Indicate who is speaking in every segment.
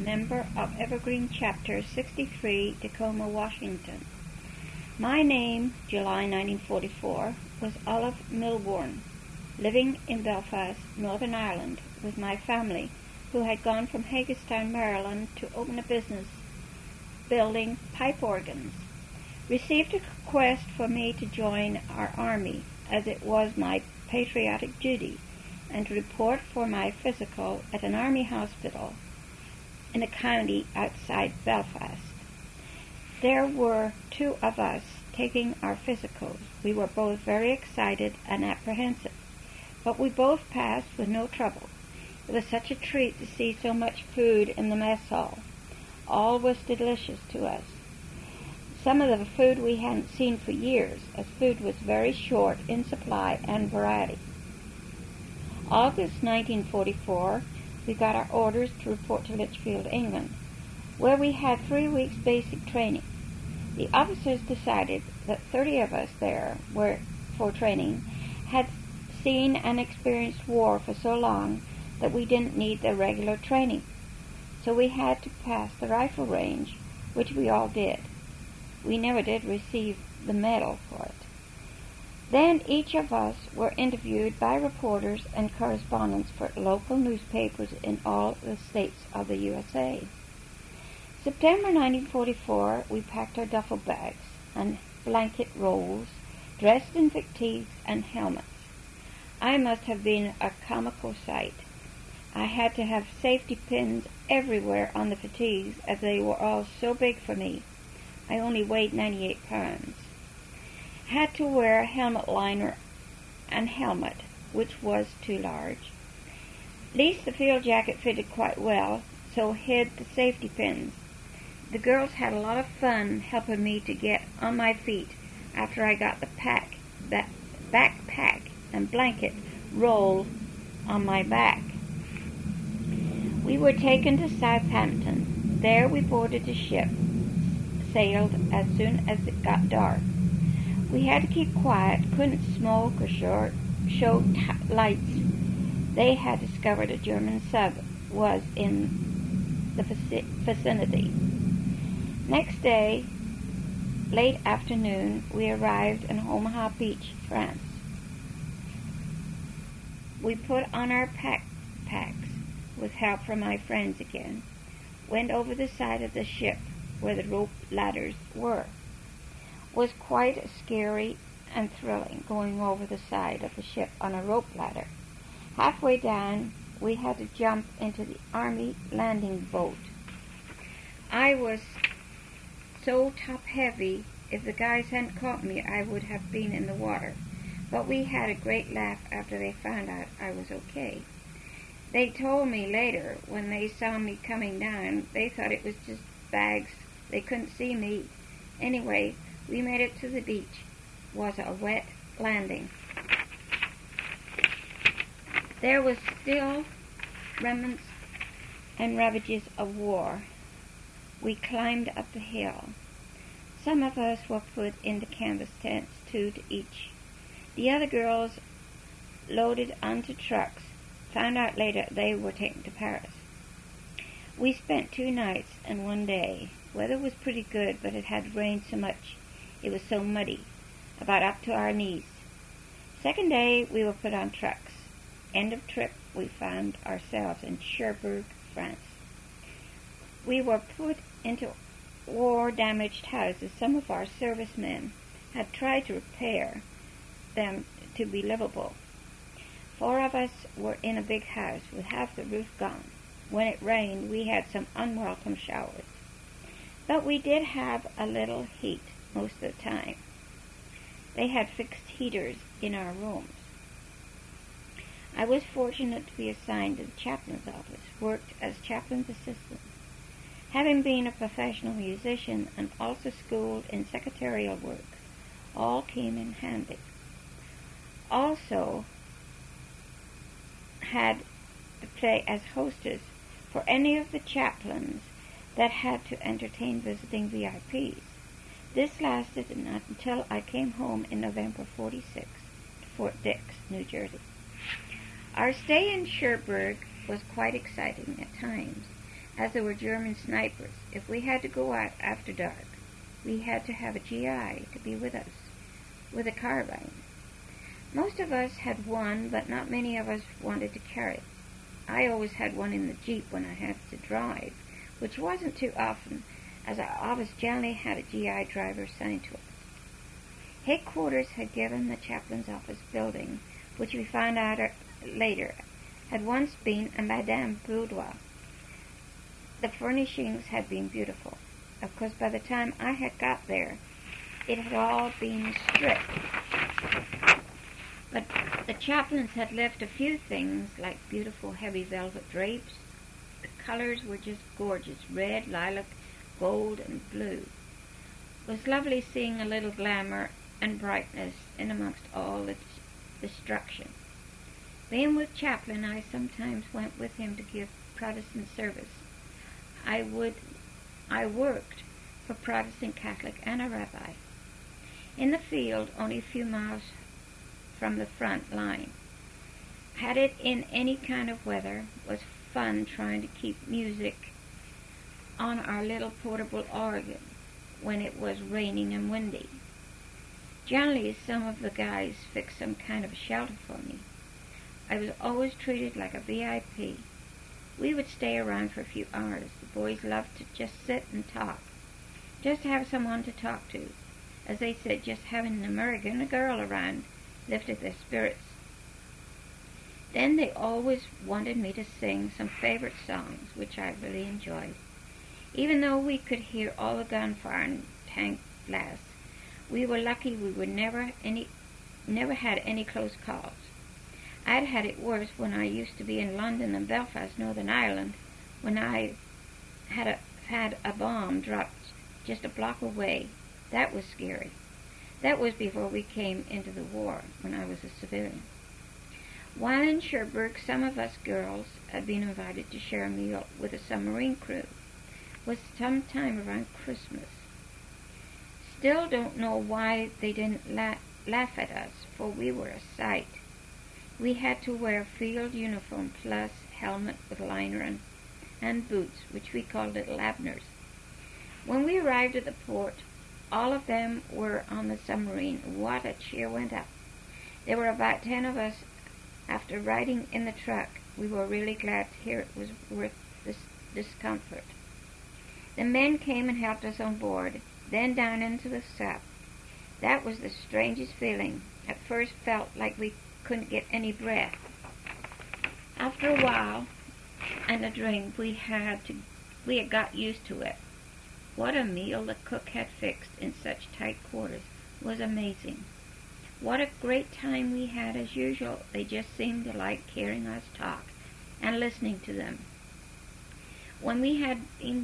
Speaker 1: member of Evergreen Chapter 63, Tacoma, Washington. My name, July 1944, was Olive Milbourne, living in Belfast, Northern Ireland, with my family, who had gone from Hagerstown, Maryland, to open a business building pipe organs. Received a request for me to join our army, as it was my patriotic duty, and to report for my physical at an army hospital in a county outside Belfast. There were two of us taking our physicals. We were both very excited and apprehensive, but we both passed with no trouble. It was such a treat to see so much food in the mess hall. All was delicious to us. Some of the food we hadn't seen for years, as food was very short in supply and variety. August 1944, we got our orders to report to Litchfield, England, where we had 3 weeks basic training. The officers decided that 30 of us there were for training had seen and experienced war for so long that we didn't need the regular training. So we had to pass the rifle range, which we all did. We never did receive the medal for it. Then each of us were interviewed by reporters and correspondents for local newspapers in all the states of the USA. September 1944, we packed our duffel bags and blanket rolls, dressed in fatigues and helmets. I must have been a comical sight. I had to have safety pins everywhere on the fatigues, as they were all so big for me. I only weighed 98 pounds. Had to wear a helmet liner and helmet, which was too large. At least the field jacket fitted quite well, so hid the safety pins. The girls had a lot of fun helping me to get on my feet after I got the backpack and blanket rolled on my back. We were taken to Southampton. There we boarded a ship, sailed as soon as it got dark. We had to keep quiet, couldn't smoke or show lights. They had discovered a German sub was in the vicinity. Next day, late afternoon, we arrived in Omaha Beach, France. We put on our backpacks with help from my friends again, went over the side of the ship where the rope ladders were. It was quite scary and thrilling going over the side of the ship on a rope ladder. Halfway down, we had to jump into the army landing boat. I was so top-heavy, if the guys hadn't caught me, I would have been in the water. But we had a great laugh after they found out I was okay. They told me later, when they saw me coming down, they thought it was just bags. They couldn't see me. Anyway, we made it to the beach. It was a wet landing. There was still remnants and ravages of war. We climbed up the hill. Some of us were put into canvas tents, 2 to each. The other girls loaded onto trucks. Found out later they were taken to Paris. We spent 2 nights and 1 day. Weather was pretty good, but it had rained so much. It was so muddy, about up to our knees. Second day, we were put on trucks. End of trip, we found ourselves in Cherbourg, France. We were put into war-damaged houses. Some of our servicemen had tried to repair them to be livable. 4 of us were in a big house with half the roof gone. When it rained, we had some unwelcome showers. But we did have a little heat most of the time. They had fixed heaters in our rooms. I was fortunate to be assigned to the chaplain's office, worked as chaplain's assistant. Having been a professional musician and also schooled in secretarial work, all came in handy. Also had to play as hostess for any of the chaplains that had to entertain visiting VIPs. This lasted until I came home in November 46 to Fort Dix, New Jersey. Our stay in Cherbourg was quite exciting at times. as there were German snipers. If we had to go out after dark, we had to have a GI to be with us, with a carbine. Most of us had one, but not many of us wanted to carry it. I always had one in the Jeep when I had to drive, which wasn't too often, as I always generally had a GI driver assigned to us. Headquarters had given the chaplain's office building, which we found out later had once been a Madame Boudoir. The furnishings had been beautiful. Of course, by the time I had got there, it had all been stripped. But the chaplains had left a few things, like beautiful heavy velvet drapes. The colors were just gorgeous, red, lilac, gold, and blue. It was lovely seeing a little glamour and brightness in amongst all the destruction. Being with chaplain, I sometimes went with him to give Protestant service. I worked for Protestant, Catholic, and a rabbi. In the field, only a few miles from the front line. Had it in any kind of weather, was fun trying to keep music on our little portable organ when it was raining and windy. Generally, some of the guys fixed some kind of a shelter for me. I was always treated like a VIP. We would stay around for a few hours. The boys loved to just sit and talk, just have someone to talk to. As they said, just having an American girl around lifted their spirits. Then they always wanted me to sing some favorite songs, which I really enjoyed. Even though we could hear all the gunfire and tank blasts, we were lucky we were never had any close calls. I'd had it worse when I used to be in London and Belfast, Northern Ireland, when I had a bomb dropped just a block away. That was scary. That was before we came into the war, when I was a civilian. While in Cherbourg, some of us girls had been invited to share a meal with a submarine crew. It was sometime around Christmas. Still don't know why they didn't laugh at us, for we were a sight. We had to wear field uniform plus helmet with liner and boots, which we called little Abners. When we arrived at the port, all of them were on the submarine. What a cheer went up. There were about 10 of us. After riding in the truck, we were really glad to hear it was worth this discomfort. The men came and helped us on board, then down into the sub. That was the strangest feeling. At first felt like we couldn't get any breath. After a while and a drink, we had got used to it. What a meal the cook had fixed in such tight quarters was amazing. What a great time we had as usual. They just seemed to like hearing us talk and listening to them. When we had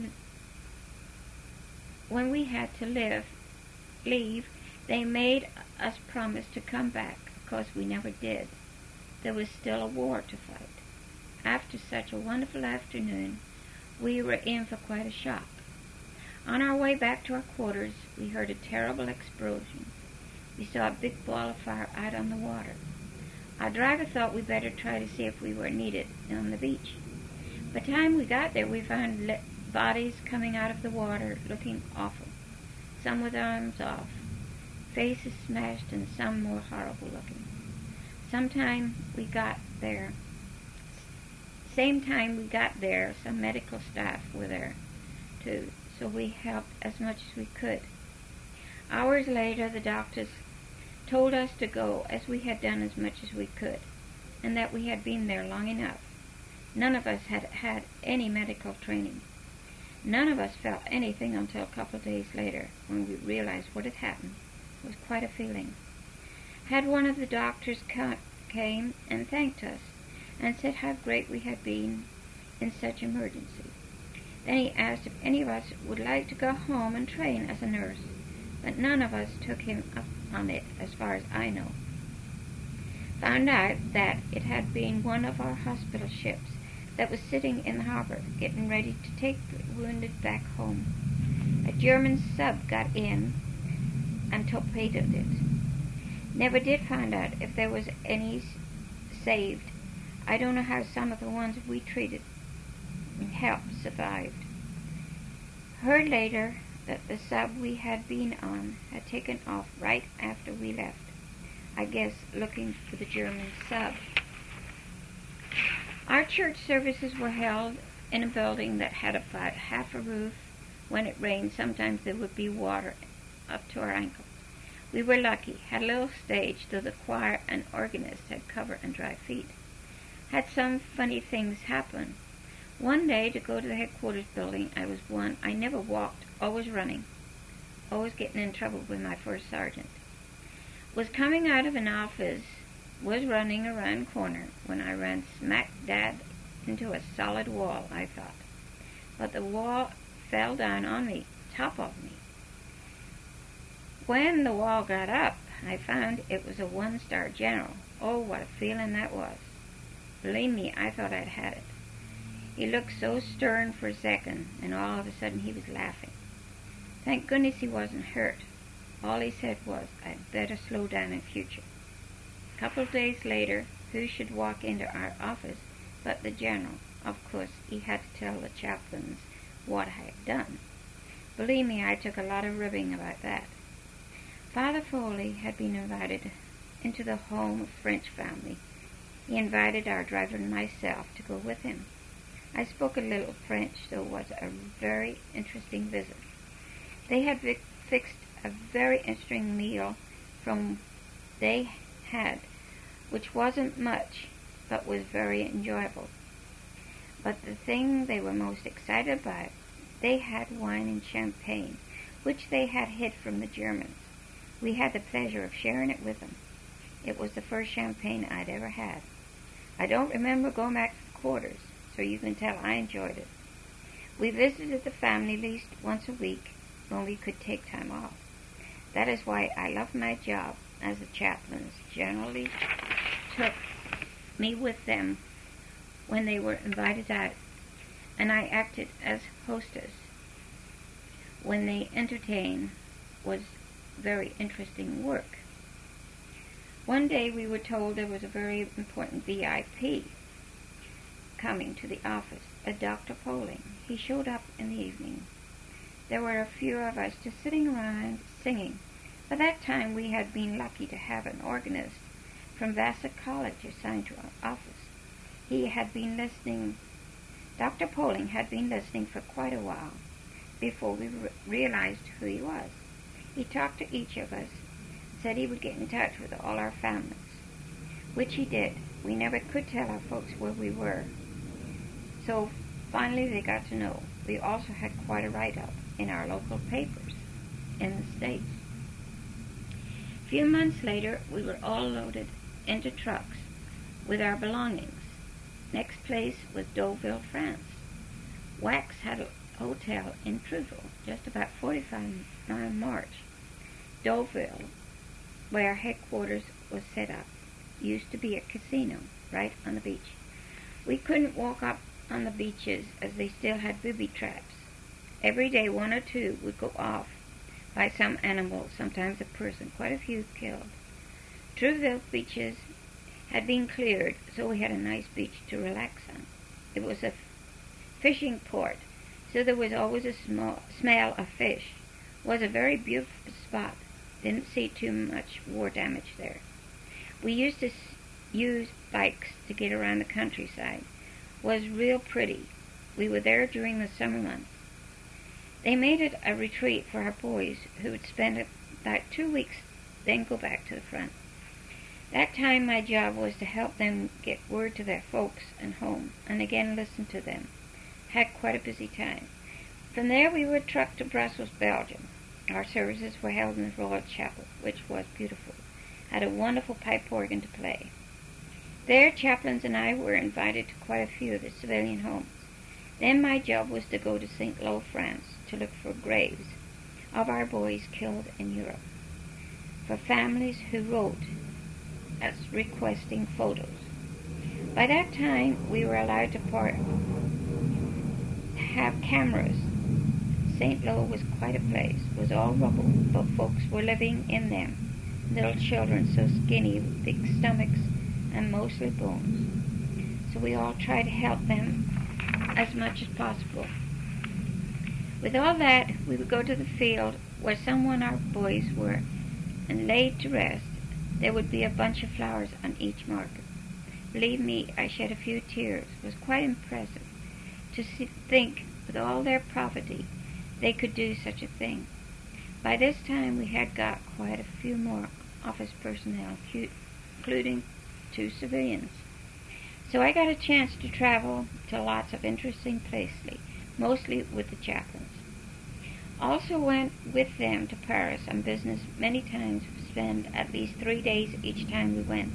Speaker 1: to leave, they made us promise to come back. Of course, we never did. There was still a war to fight. After such a wonderful afternoon, we were in for quite a shock. On our way back to our quarters, we heard a terrible explosion. We saw a big ball of fire out on the water. Our driver thought we better try to see if we were needed on the beach. By the time we got there, we found bodies coming out of the water looking awful. Some with arms off, faces smashed, and some more horrible looking. Same time we got there, some medical staff were there too, so we helped as much as we could. Hours later, the doctors told us to go, as we had done as much as we could, and that we had been there long enough. None of us had had any medical training. None of us felt anything until a couple of days later, when we realized what had happened. It was quite a feeling. Had one of the doctors came and thanked us, and said how great we had been in such emergency. Then he asked if any of us would like to go home and train as a nurse, but none of us took him up on it, as far as I know. Found out that it had been one of our hospital ships that was sitting in the harbor, getting ready to take the wounded back home. A German sub got in and torpedoed it. Never did find out if there was any saved. I don't know how some of the ones we treated help survived. Heard later that the sub we had been on had taken off right after we left, I guess looking for the German sub. Our church services were held in a building that had about half a roof. When it rained, sometimes there would be water up to our ankles. We were lucky, had a little stage, though the choir and organist had cover and dry feet. Had some funny things happen. One day, to go to the headquarters building, I never walked, always running, always getting in trouble with my first sergeant. Was coming out of an office, was running around a corner when I ran smack dab into a solid wall, I thought. But the wall fell down on me, top of me. When the wall got up, I found it was a one-star general. Oh, what a feeling that was. Believe me, I thought I'd had it. He looked so stern for a second, and all of a sudden he was laughing. Thank goodness he wasn't hurt. All he said was, I'd better slow down in future. A couple of days later, who should walk into our office but the general? Of course, he had to tell the chaplains what I had done. Believe me, I took a lot of ribbing about that. Father Foley had been invited into the home of French family. He invited our driver and myself to go with him. I spoke a little French, so it was a very interesting visit. They had fixed a very interesting meal from they had, which wasn't much, but was very enjoyable. But the thing they were most excited about, they had wine and champagne, which they had hid from the Germans. We had the pleasure of sharing it with them. It was the first champagne I'd ever had. I don't remember going back to the quarters, so you can tell I enjoyed it. We visited the family at least once a week when we could take time off. That is why I loved my job, as the chaplains generally took me with them when they were invited out, and I acted as hostess when they entertained. Was very interesting work. One day we were told there was a very important VIP coming to the office, a Dr. Poling. He showed up in the evening. There were a few of us just sitting around singing. By that time we had been lucky to have an organist from Vassar College assigned to our office. He had been listening, Dr. Poling had been listening for quite a while before we realized who he was. He talked to each of us, said he would get in touch with all our families, which he did. We never could tell our folks where we were, so finally they got to know. We also had quite a write-up in our local papers in the States. A few months later, we were all loaded into trucks with our belongings. Next place was Deauville, France. Wax had a hotel in Trouville, just about 45-mile march. Deauville, where our headquarters was set up, used to be a casino right on the beach. We couldn't walk up on the beaches as they still had booby traps. Every day one or two would go off by some animal, sometimes a person, quite a few killed. Trouville beaches had been cleared, so we had a nice beach to relax on. It was a fishing port, so there was always a smell of fish. It was a very beautiful spot. Didn't see too much war damage there. We used to use bikes to get around the countryside. It was real pretty. We were there during the summer months. They made it a retreat for our boys, who would spend about 2 weeks, then go back to the front. That time my job was to help them get word to their folks and home, and again listen to them. Had quite a busy time. From there we were trucked to Brussels, Belgium. Our services were held in the Royal Chapel, which was beautiful. Had a wonderful pipe organ to play. There, chaplains and I were invited to quite a few of the civilian homes. Then my job was to go to St. Lo, France, to look for graves of our boys killed in Europe, for families who wrote us requesting photos. By that time, we were allowed to have cameras. St. Lo was quite a place. It was all rubble, but folks were living in them. Little children so skinny with big stomachs and mostly bones. So we all tried to help them as much as possible. With all that, we would go to the field where someone our boys were and laid to rest. There would be a bunch of flowers on each marker. Believe me, I shed a few tears. It was quite impressive to think with all their poverty they could do such a thing. By this time we had got quite a few more office personnel, including 2 civilians. So I got a chance to travel to lots of interesting places, mostly with the chaplains. Also went with them to Paris on business many times, spend at least 3 days each time we went.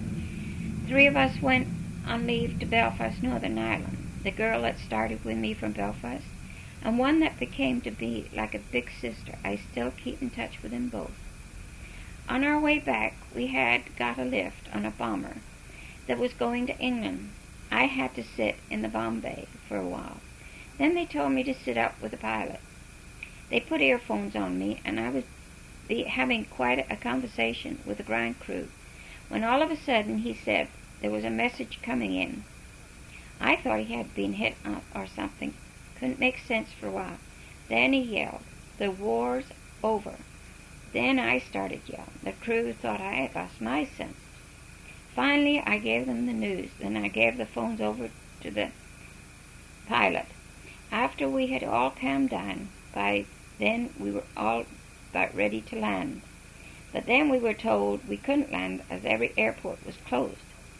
Speaker 1: 3 of us went on leave to Belfast, Northern Ireland. The girl that started with me from Belfast, and one that became to be like a big sister. I still keep in touch with them both. On our way back, we had got a lift on a bomber that was going to England. I had to sit in the bomb bay for a while. Then they told me to sit up with the pilot. They put earphones on me, and I was having quite a conversation with the ground crew, when all of a sudden he said there was a message coming in. I thought he had been hit or something. Couldn't make sense for a while. Then he yelled, "The war's over." Then I started yelling. The crew thought I had lost my sense. Finally, I gave them the news. Then I gave the phones over to the pilot. After we had all calmed down, by then we were all about ready to land. But then we were told we couldn't land as every airport was closed.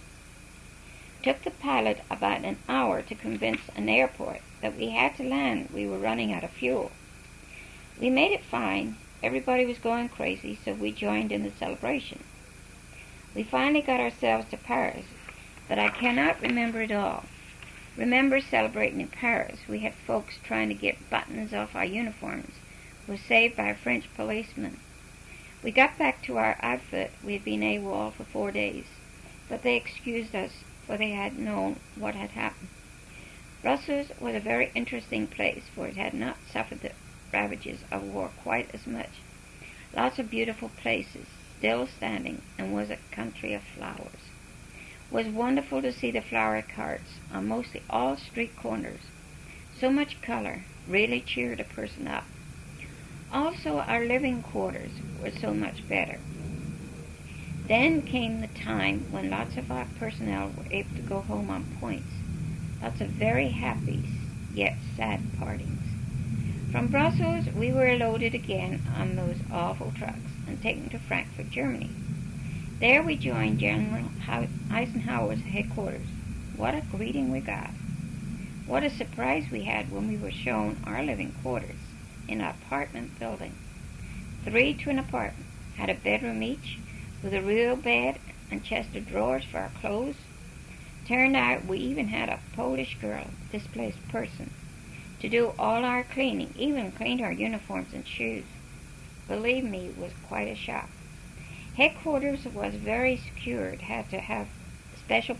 Speaker 1: Took the pilot about an hour to convince an airport that we had to land. We were running out of fuel. We made it fine. Everybody was going crazy, so we joined in the celebration. We finally got ourselves to Paris, but I cannot remember it all. Remember celebrating in Paris. We had folks trying to get buttons off our uniforms. We were saved by a French policeman. We got back to our outfit. We had been AWOL for 4 days, but they excused us, for they had known what had happened. Brussels was a very interesting place, for it had not suffered the ravages of war quite as much. Lots of beautiful places, still standing, and was a country of flowers. It was wonderful to see the flower carts on mostly all street corners. So much color really cheered a person up. Also, our living quarters were so much better. Then came the time when lots of our personnel were able to go home on points. Lots of very happy, yet sad partings. From Brussels, we were loaded again on those awful trucks and taken to Frankfurt, Germany. There we joined General Eisenhower's headquarters. What a greeting we got. What a surprise we had when we were shown our living quarters in an apartment building. 3 to an apartment, had a bedroom each, with a real bed and chest of drawers for our clothes. Turned out we even had a Polish girl, displaced person, to do all our cleaning, even cleaned our uniforms and shoes. Believe me, it was quite a shock. Headquarters was very secured, had to have special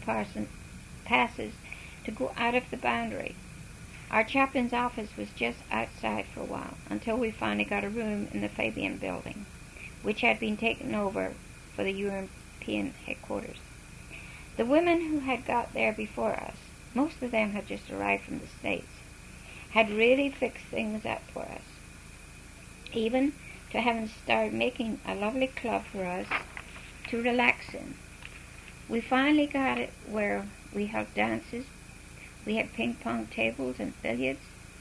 Speaker 1: passes to go out of the boundary. Our chaplain's office was just outside for a while, until we finally got a room in the Fabian building, which had been taken over for the European headquarters. The women who had got there before us, most of them had just arrived from the States, had really fixed things up for us, even to having started making a lovely club for us to relax in. We finally got it where we held dances. We had ping-pong tables and billiards,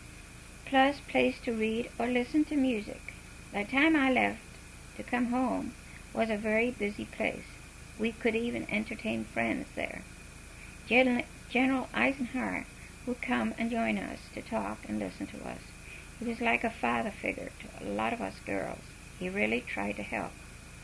Speaker 1: plus place to read or listen to music. By the time I left to come home, was a very busy place. We could even entertain friends there. General Eisenhower would come and join us to talk and listen to us. He was like a father figure to a lot of us girls. He really tried to help.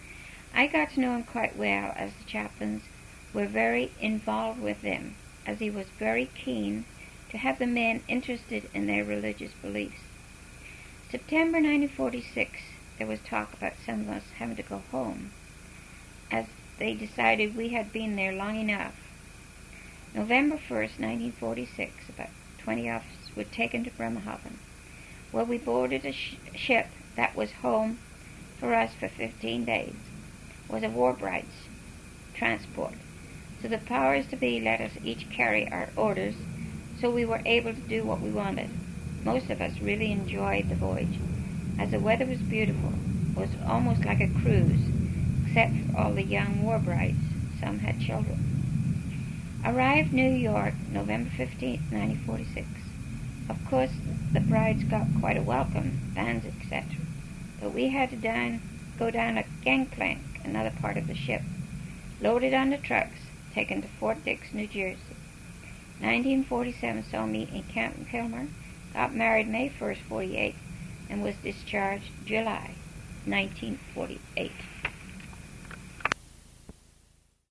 Speaker 1: I got to know him quite well, as the chaplains were very involved with them, as he was very keen to have the men interested in their religious beliefs. September 1946, there was talk about some of us having to go home, as they decided we had been there long enough. November 1st, 1946, about 20 of us were taken to Bremerhaven, where we boarded a ship that was home for us for 15 days. It was a war bride's transport. So the powers to be let us each carry our orders, so we were able to do what we wanted. Most of us really enjoyed the voyage, as the weather was beautiful. It was almost like a cruise, except for all the young war brides. Some had children. Arrived New York, November 15, 1946. Of course, the brides got quite a welcome, bands, etc. But we had to go down a gangplank, another part of the ship, loaded on the trucks, taken to Fort Dix, New Jersey. 1947 saw me in Camp Kilmer, got married May 1st, 48, and was discharged July 1948.